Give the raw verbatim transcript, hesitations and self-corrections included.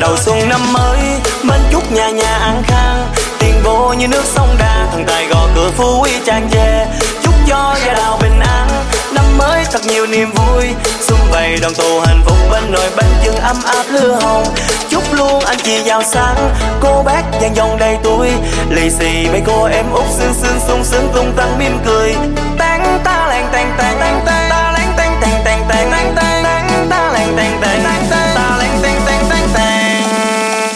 đầu xuân năm mới, mến chúc nhà nhà an khang, tiền vô như nước sông Đà, thần tài gõ cửa phú quý tràn về. Chúc cho gia đạo bình an, năm mới thật nhiều niềm vui, xuân về đoàn tụ hạnh phúc bên nồi bánh chưng ấm áp lửa hồng. Chúc luôn anh chị giàu sang, cô bác dàn dòng đầy tuổi, lì xì mấy cô em út sương sương sung sướng tung tăng mỉm cười.